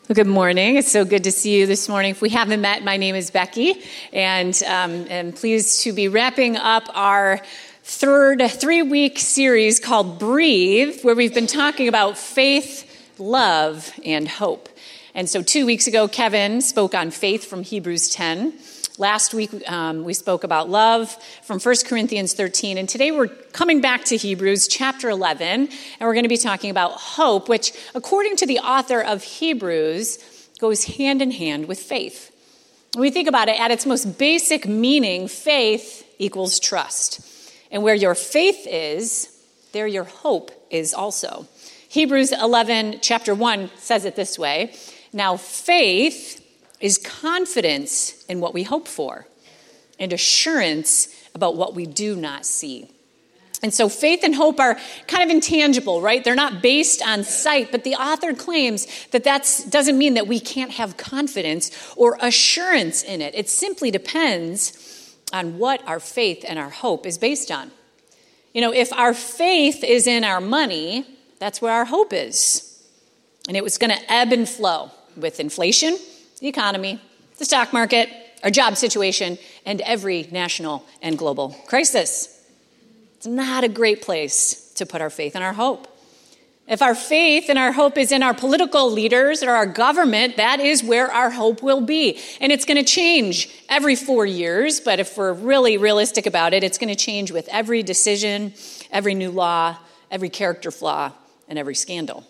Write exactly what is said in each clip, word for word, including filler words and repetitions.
Well, good morning. It's so good to see you this morning. If we haven't met, my name is Becky, and um, I'm pleased to be wrapping up our third three-week series called Breathe, where we've been talking about faith, love, and hope. And so two weeks ago, Kevin spoke on faith from Hebrews ten. Last week, um, we spoke about love from First Corinthians thirteen. And today we're coming back to Hebrews chapter eleven. And we're going to be talking about hope, which, according to the author of Hebrews, goes hand in hand with faith. When we think about it, at its most basic meaning, faith equals trust. And where your faith is, there your hope is also. Hebrews eleven, chapter one, says it this way. Now, faith is confidence in what we hope for and assurance about what we do not see. And so faith and hope are kind of intangible, right? They're not based on sight, but the author claims that that doesn't mean that we can't have confidence or assurance in it. It simply depends on what our faith and our hope is based on. You know, if our faith is in our money, that's where our hope is. And it was going to ebb and flow with inflation, the economy, the stock market, our job situation, and every national and global crisis. It's not a great place to put our faith and our hope. If our faith and our hope is in our political leaders or our government, that is where our hope will be. And it's going to change every four years, but if we're really realistic about it, it's going to change with every decision, every new law, every character flaw, and every scandal.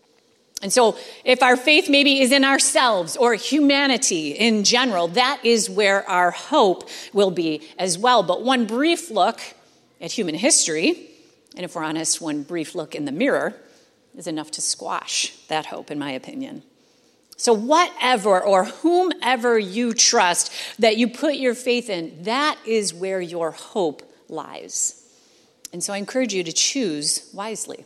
And so if our faith maybe is in ourselves or humanity in general, that is where our hope will be as well. But one brief look at human history, and if we're honest, one brief look in the mirror is enough to squash that hope, in my opinion. So whatever or whomever you trust that you put your faith in, that is where your hope lies. And so I encourage you to choose wisely.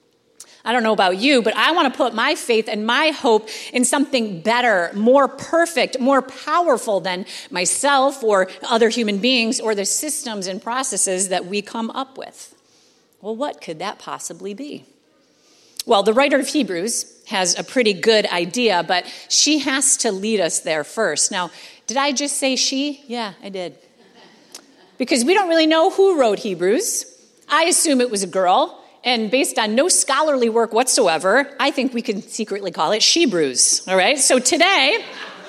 I don't know about you, but I want to put my faith and my hope in something better, more perfect, more powerful than myself or other human beings or the systems and processes that we come up with. Well, what could that possibly be? Well, the writer of Hebrews has a pretty good idea, but she has to lead us there first. Now, did I just say she? Yeah, I did. Because we don't really know who wrote Hebrews. I assume it was a girl. And based on no scholarly work whatsoever, I think we can secretly call it Shebrews, all right? So today,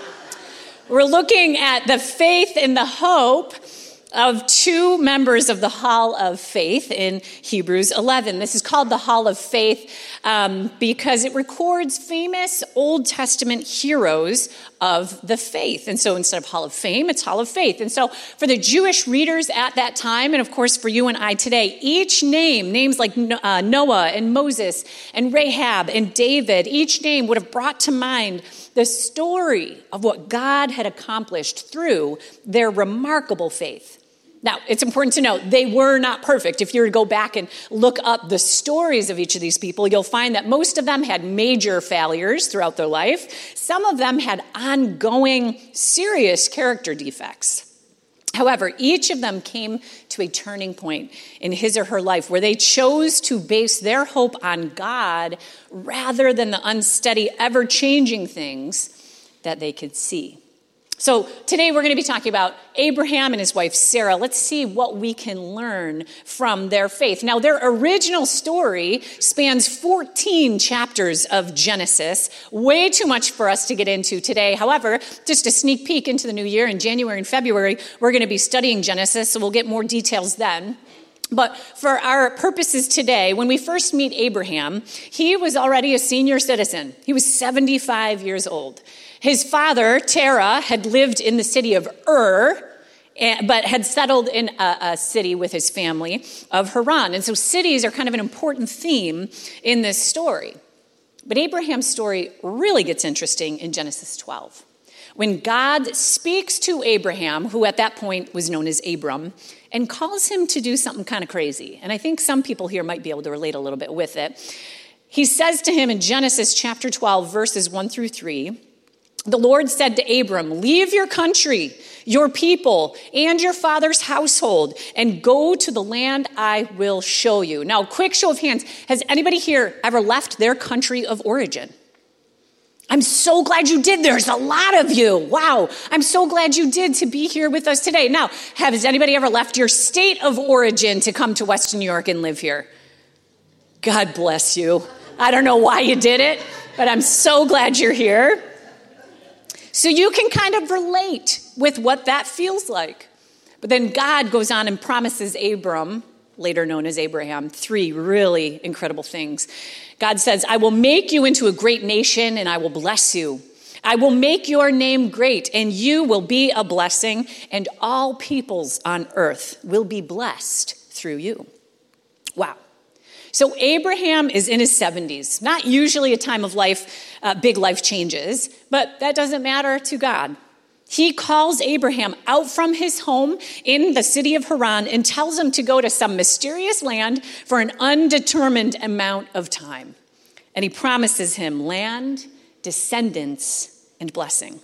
we're looking at the faith and the hope of two members of the Hall of Faith in Hebrews eleven. This is called the Hall of Faith um, because it records famous Old Testament heroes of the faith. And so instead of Hall of Fame, it's Hall of Faith. And so for the Jewish readers at that time, and of course for you and I today, each name, names like uh, Noah and Moses and Rahab and David, each name would have brought to mind the story of what God had accomplished through their remarkable faith. Now, it's important to note, they were not perfect. If you were to go back and look up the stories of each of these people, you'll find that most of them had major failures throughout their life. Some of them had ongoing, serious character defects. However, each of them came to a turning point in his or her life where they chose to base their hope on God rather than the unsteady, ever-changing things that they could see. So today we're going to be talking about Abraham and his wife Sarah. Let's see what we can learn from their faith. Now, their original story spans fourteen chapters of Genesis, way too much for us to get into today. However, just a sneak peek into the new year in January and February, we're going to be studying Genesis, so we'll get more details then. But for our purposes today, when we first meet Abraham, he was already a senior citizen. He was seventy-five years old. His father, Terah, had lived in the city of Ur, but had settled in a, a city with his family of Haran. And so cities are kind of an important theme in this story. But Abraham's story really gets interesting in Genesis twelve. When God speaks to Abraham, who at that point was known as Abram, and calls him to do something kind of crazy. And I think some people here might be able to relate a little bit with it. He says to him in Genesis chapter twelve, verses one through three, the Lord said to Abram, leave your country, your people, and your father's household, and go to the land I will show you. Now, quick show of hands. Has anybody here ever left their country of origin? I'm so glad you did. There's a lot of you. Wow. I'm so glad you did to be here with us today. Now, has anybody ever left your state of origin to come to Western New York and live here? God bless you. I don't know why you did it, but I'm so glad you're here. So you can kind of relate with what that feels like. But then God goes on and promises Abram, later known as Abraham, three really incredible things. God says, I will make you into a great nation and I will bless you. I will make your name great and you will be a blessing and all peoples on earth will be blessed through you. Wow. So Abraham is in his seventies, not usually a time of life, uh, big life changes, but that doesn't matter to God. He calls Abraham out from his home in the city of Haran and tells him to go to some mysterious land for an undetermined amount of time. And he promises him land, descendants, and blessing.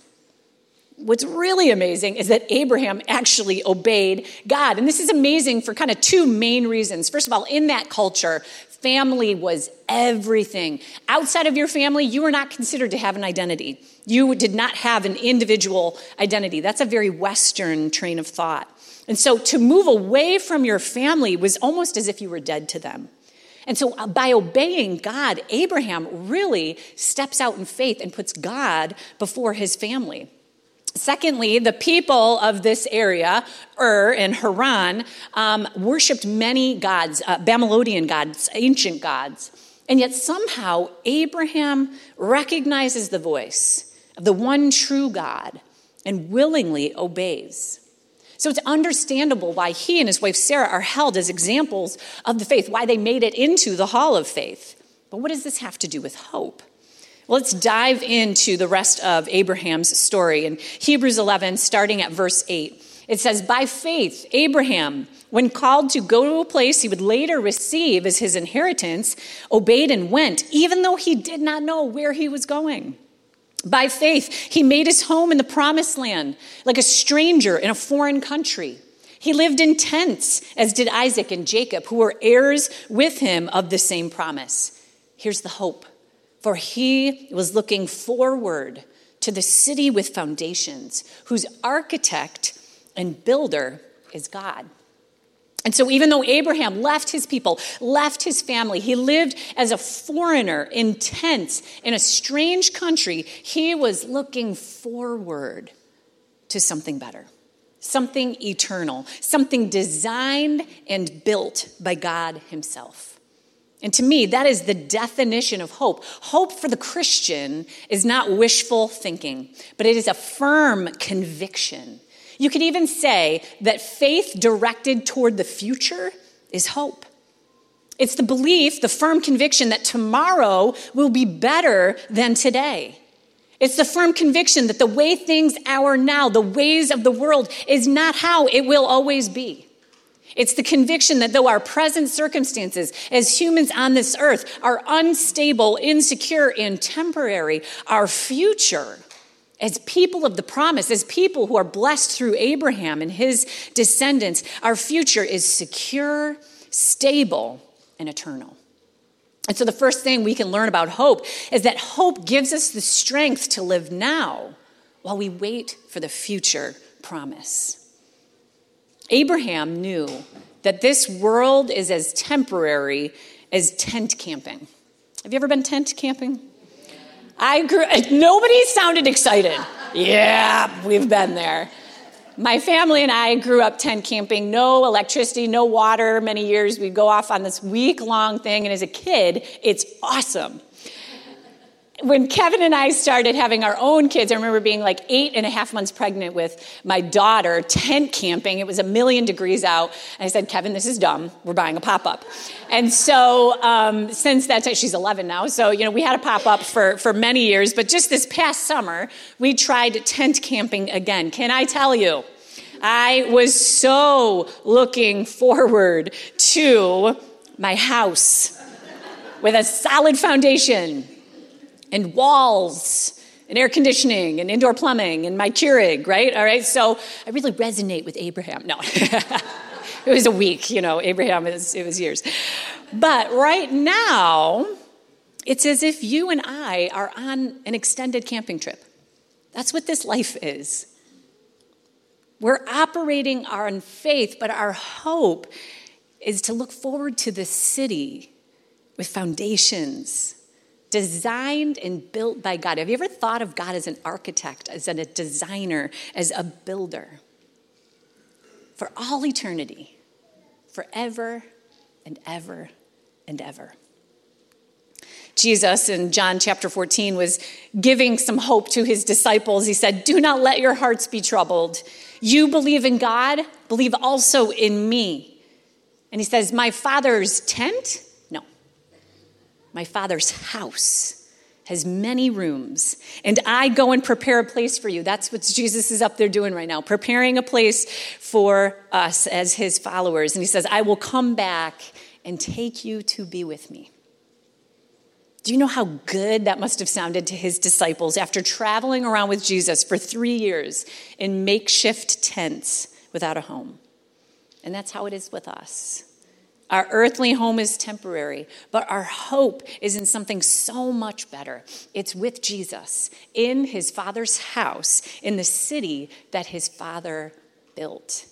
What's really amazing is that Abraham actually obeyed God. And this is amazing for kind of two main reasons. First of all, in that culture, family was everything. Outside of your family, you were not considered to have an identity. You did not have an individual identity. That's a very Western train of thought. And so to move away from your family was almost as if you were dead to them. And so by obeying God, Abraham really steps out in faith and puts God before his family. Secondly, the people of this area, Ur and Haran, um, worshipped many gods, uh, Babylonian gods, ancient gods. And yet somehow Abraham recognizes the voice of the one true God and willingly obeys. So it's understandable why he and his wife Sarah are held as examples of the faith, why they made it into the hall of faith. But what does this have to do with hope? Well, let's dive into the rest of Abraham's story. In Hebrews eleven, starting at verse eight, it says, by faith, Abraham, when called to go to a place he would later receive as his inheritance, obeyed and went, even though he did not know where he was going. By faith, he made his home in the promised land, like a stranger in a foreign country. He lived in tents, as did Isaac and Jacob, who were heirs with him of the same promise. Here's the hope. For he was looking forward to the city with foundations, whose architect and builder is God. And so even though Abraham left his people, left his family, he lived as a foreigner in tents in a strange country, he was looking forward to something better, something eternal, something designed and built by God himself. And to me, that is the definition of hope. Hope for the Christian is not wishful thinking, but it is a firm conviction. You could even say that faith directed toward the future is hope. It's the belief, the firm conviction that tomorrow will be better than today. It's the firm conviction that the way things are now, the ways of the world, is not how it will always be. It's the conviction that though our present circumstances as humans on this earth are unstable, insecure, and temporary, our future as people of the promise, as people who are blessed through Abraham and his descendants, our future is secure, stable, and eternal. And so the first thing we can learn about hope is that hope gives us the strength to live now while we wait for the future promise. Abraham knew that this world is as temporary as tent camping. Have you ever been tent camping? I grew, nobody sounded excited. Yeah, we've been there. My family and I grew up tent camping, no electricity, no water, many years. We'd go off on this week-long thing, and as a kid, it's awesome. When Kevin and I started having our own kids, I remember being like eight and a half months pregnant with my daughter, tent camping. It was a million degrees out. And I said, Kevin, this is dumb. We're buying a pop-up. And so um, since that time, she's eleven now. So, you know, we had a pop-up for, for many years. But just this past summer, we tried tent camping again. Can I tell you, I was so looking forward to my house with a solid foundation and walls, and air conditioning, and indoor plumbing, and my Keurig, right? All right, so I really resonate with Abraham. No, it was a week, you know, Abraham, is, it was years. But right now, It's as if you and I are on an extended camping trip. That's what this life is. We're operating on faith, but our hope is to look forward to the city with foundations, designed and built by God. Have you ever thought of God as an architect, as a designer, as a builder? For all eternity, forever and ever and ever. Jesus in John chapter fourteen was giving some hope to his disciples. He said, "Do not let your hearts be troubled. You believe in God, believe also in me." And he says, "My Father's tent?" No. "My Father's house has many rooms, and I go and prepare a place for you." That's what Jesus is up there doing right now, preparing a place for us as his followers. And he says, "I will come back and take you to be with me." Do you know how good that must have sounded to his disciples after traveling around with Jesus for three years in makeshift tents without a home? And that's how it is with us. Our earthly home is temporary, but our hope is in something so much better. It's with Jesus in his Father's house, in the city that his Father built.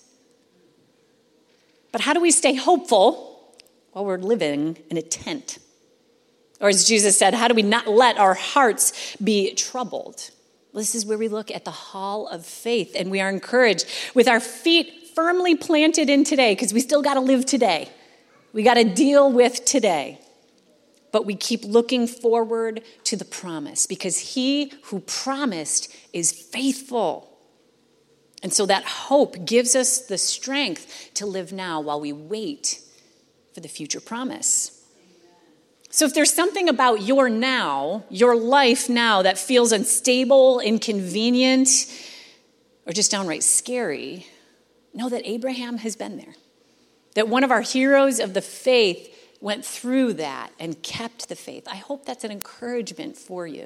But how do we stay hopeful while we're living in a tent? Or as Jesus said, how do we not let our hearts be troubled? This is where we look at the hall of faith, and we are encouraged with our feet firmly planted in today, because we still got to live today. We got to deal with today. But we keep looking forward to the promise, because he who promised is faithful. And so that hope gives us the strength to live now while we wait for the future promise. So if there's something about your now, your life now, that feels unstable, inconvenient, or just downright scary, know that Abraham has been there. That one of our heroes of the faith went through that and kept the faith. I hope that's an encouragement for you.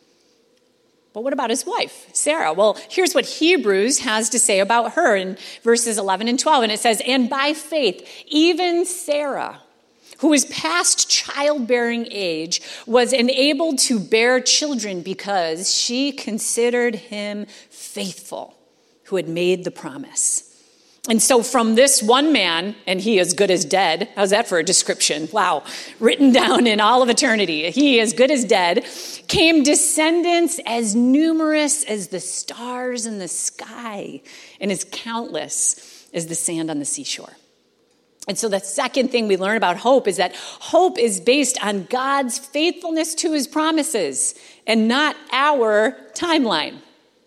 But what about his wife, Sarah? Well, here's what Hebrews has to say about her in verses eleven and twelve. And it says, "And by faith, even Sarah, who was past childbearing age, was enabled to bear children because she considered him faithful who had made the promise." And so from this one man, and he as good as dead, how's that for a description? Wow, written down in all of eternity, he as good as dead, came descendants as numerous as the stars in the sky and as countless as the sand on the seashore. And so the second thing we learn about hope is that hope is based on God's faithfulness to his promises and not our timeline.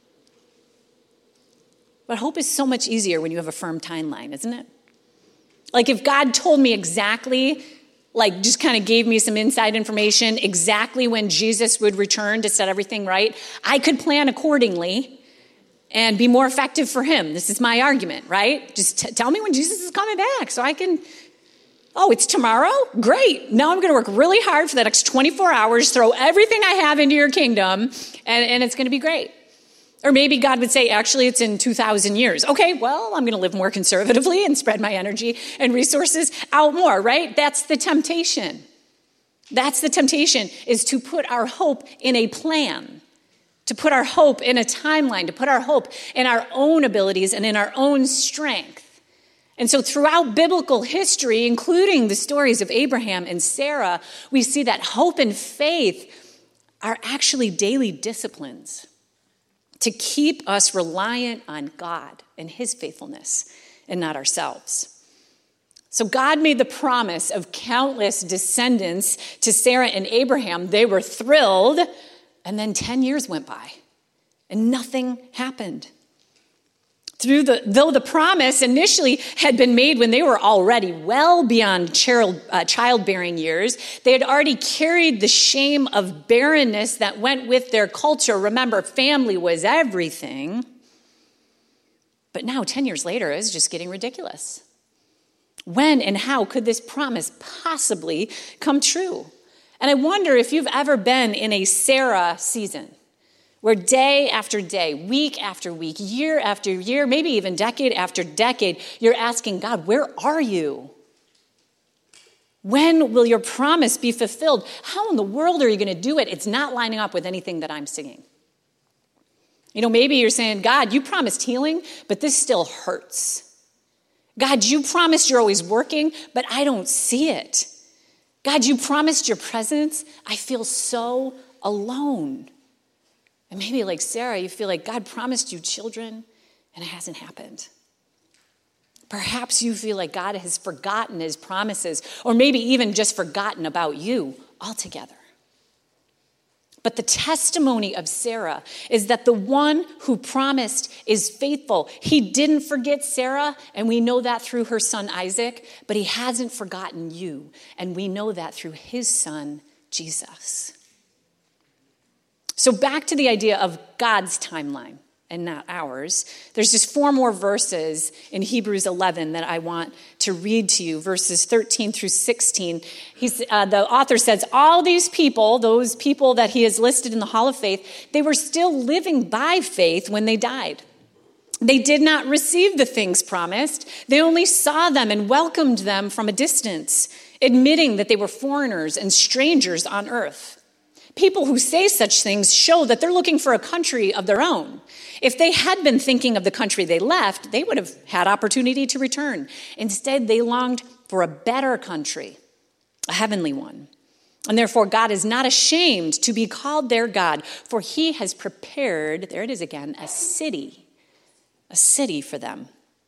But hope is so much easier when you have a firm timeline, isn't it? Like if God told me exactly, like just kind of gave me some inside information, exactly when Jesus would return to set everything right, I could plan accordingly and be more effective for him. This is my argument, right? Just t- tell me when Jesus is coming back so I can, oh, it's tomorrow? Great. Now I'm going to work really hard for the next twenty-four hours, throw everything I have into your kingdom, and, and it's going to be great. Or maybe God would say, actually, it's in two thousand years. Okay, well, I'm going to live more conservatively and spread my energy and resources out more, right? That's the temptation. That's the temptation, is to put our hope in a plan, to put our hope in a timeline, to put our hope in our own abilities and in our own strength. And so throughout biblical history, including the stories of Abraham and Sarah, we see that hope and faith are actually daily disciplines to keep us reliant on God and his faithfulness and not ourselves. So God made the promise of countless descendants to Sarah and Abraham. They were thrilled, and then ten years went by and nothing happened. Through the, though the promise initially had been made when they were already well beyond child, uh, childbearing years, they had already carried the shame of barrenness that went with their culture. Remember, family was everything. But now, ten years later, it's just getting ridiculous. When and how could this promise possibly come true? And I wonder if you've ever been in a Sarah season, where day after day, week after week, year after year, maybe even decade after decade, you're asking God, where are you? When will your promise be fulfilled? How in the world are you going to do it? It's not lining up with anything that I'm singing. You know, maybe you're saying, God, you promised healing, but this still hurts. God, you promised you're always working, but I don't see it. God, you promised your presence. I feel so alone. And maybe like Sarah, you feel like God promised you children, and it hasn't happened. Perhaps you feel like God has forgotten his promises, or maybe even just forgotten about you altogether. But the testimony of Sarah is that the one who promised is faithful. He didn't forget Sarah, and we know that through her son Isaac, but he hasn't forgotten you, and we know that through his son, Jesus. So back to the idea of God's timeline and not ours. There's just four more verses in Hebrews eleven that I want to read to you, verses thirteen through sixteen. He's, uh, the author says, all these people, those people that he has listed in the Hall of Faith, they were still living by faith when they died. They did not receive the things promised. They only saw them and welcomed them from a distance, admitting that they were foreigners and strangers on earth. People who say such things show that they're looking for a country of their own. If they had been thinking of the country they left, they would have had opportunity to return. Instead, they longed for a better country, a heavenly one. And therefore, God is not ashamed to be called their God, for he has prepared, there it is again, a city, a city for them.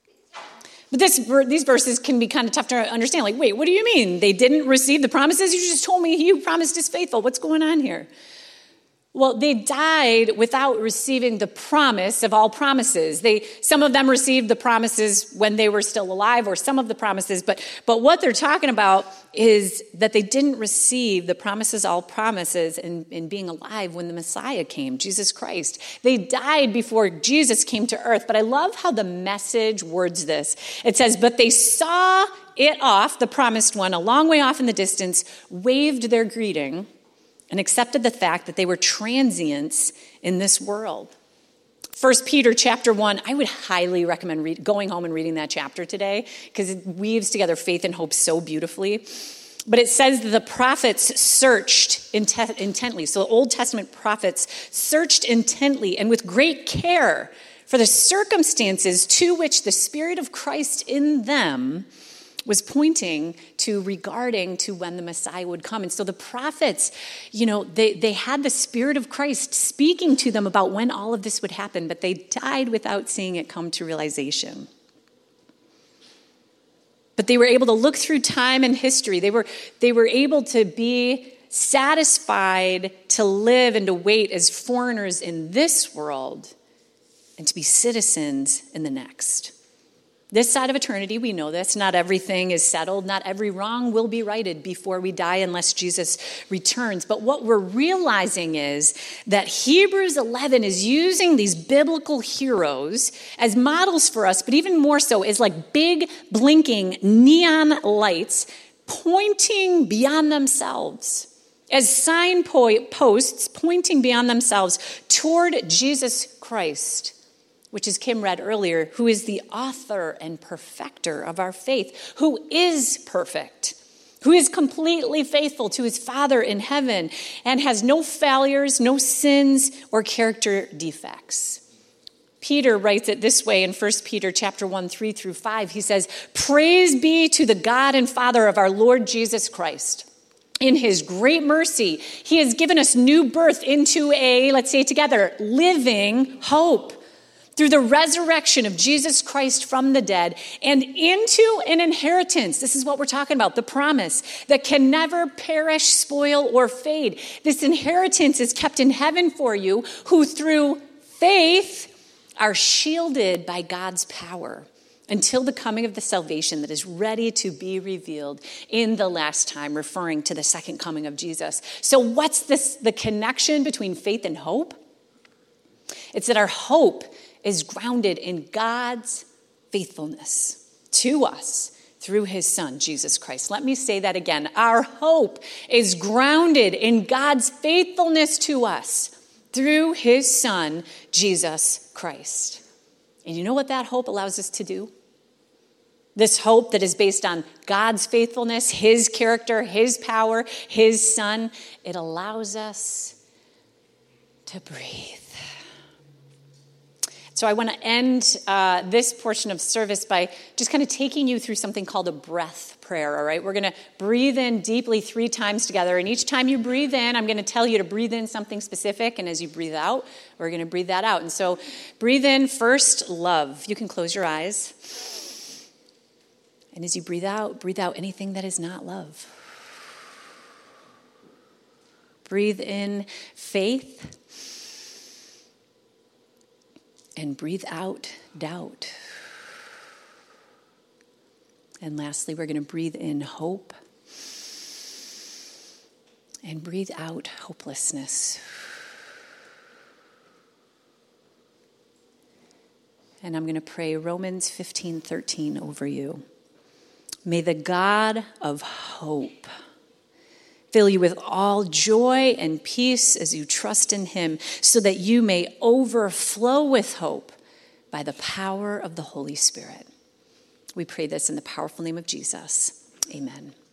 But this, these verses can be kind of tough to understand. Like, wait, what do you mean? They didn't receive the promises? You just told me he who promised is faithful. What's going on here? Well, they died without receiving the promise of all promises. They, some of them received the promises when they were still alive, or some of the promises. But, but what they're talking about is that they didn't receive the promises, all promises, in, in being alive when the Messiah came, Jesus Christ. They died before Jesus came to earth. But I love how the Message words this. It says, but they saw it off, the promised one, a long way off in the distance, waved their greeting, and accepted the fact that they were transients in this world. First Peter chapter one, I would highly recommend read, going home and reading that chapter today, because it weaves together faith and hope so beautifully. But it says that the prophets searched int- intently. So the Old Testament prophets searched intently and with great care for the circumstances to which the Spirit of Christ in them was pointing to, regarding to when the Messiah would come. And so the prophets, you know, they, they had the Spirit of Christ speaking to them about when all of this would happen, but they died without seeing it come to realization. But they were able to look through time and history. They were, they were able to be satisfied to live and to wait as foreigners in this world and to be citizens in the next. This side of eternity, we know this. Not everything is settled. Not every wrong will be righted before we die unless Jesus returns. But what we're realizing is that Hebrews eleven is using these biblical heroes as models for us, but even more so as like big blinking neon lights pointing beyond themselves, as signposts pointing beyond themselves toward Jesus Christ, which as Kim read earlier, who is the author and perfecter of our faith, who is perfect, who is completely faithful to his Father in heaven, and has no failures, no sins, or character defects. Peter writes it this way in First Peter chapter one, three through five. He says, praise be to the God and Father of our Lord Jesus Christ. In his great mercy, he has given us new birth into a, let's say it together, living hope, through the resurrection of Jesus Christ from the dead, and into an inheritance. This is what we're talking about, the promise that can never perish, spoil, or fade. This inheritance is kept in heaven for you, who through faith are shielded by God's power until the coming of the salvation that is ready to be revealed in the last time, referring to the second coming of Jesus. So what's this, the connection between faith and hope? It's that our hope is grounded in God's faithfulness to us through his Son, Jesus Christ. Let me say that again. Our hope is grounded in God's faithfulness to us through his Son, Jesus Christ. And you know what that hope allows us to do? This hope that is based on God's faithfulness, his character, his power, his Son, it allows us to breathe. So I want to end uh, this portion of service by just kind of taking you through something called a breath prayer, all right? We're going to breathe in deeply three times together, and each time you breathe in, I'm going to tell you to breathe in something specific, and as you breathe out, we're going to breathe that out. And so breathe in first, love. You can close your eyes. And as you breathe out, breathe out anything that is not love. Breathe in faith. And breathe out doubt. And lastly, we're going to breathe in hope. And breathe out hopelessness. And I'm going to pray Romans fifteen thirteen over you. May the God of hope fill you with all joy and peace as you trust in him, so that you may overflow with hope by the power of the Holy Spirit. We pray this in the powerful name of Jesus. Amen.